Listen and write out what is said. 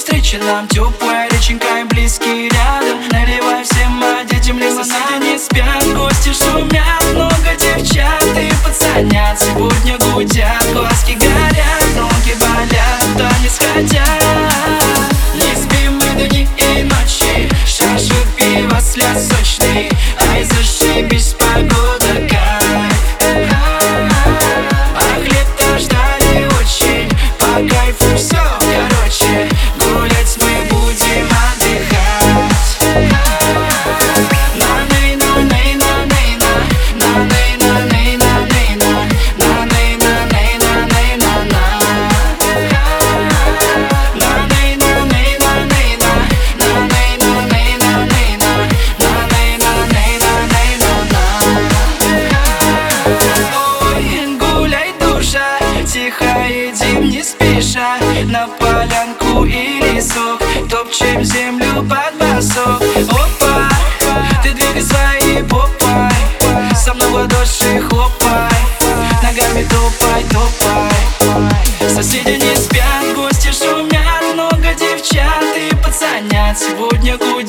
встречи нам теплая реченька и близкий рядом. Наливай всем детям лимонад. Соседи не спят, гости шумят, много девчат и пацанят. Сегодня гудят, глазки горят, ноги болят, танец хотят. Не спим мы дни и ночи, чашу пива, взгляд сочный. Ай, зашибись, погода, кайф. А хлеб-то ждали очень, по кайфу все, короче. Гулять мы будем отдыхать. На-ней, на-ней, на-ней, на. На-ней, на-ней, на-ней, на. На-ней, на-ней, на-ней, на-на. На-ней, на-ней, на-ней, на. На-ней, на-ней, на-ней, на. На-ней, на-ней, на-ней, на-на. Ой, гуляй, душа, тихо едим, не спеша. На полянку и лесок топчем землю под басок. Опа, ты двигай своей попой, со мной в ладоши хлопай, ногами топай, топай. Соседи не спят, гости шумят, много девчат и пацанят. Сегодня гулять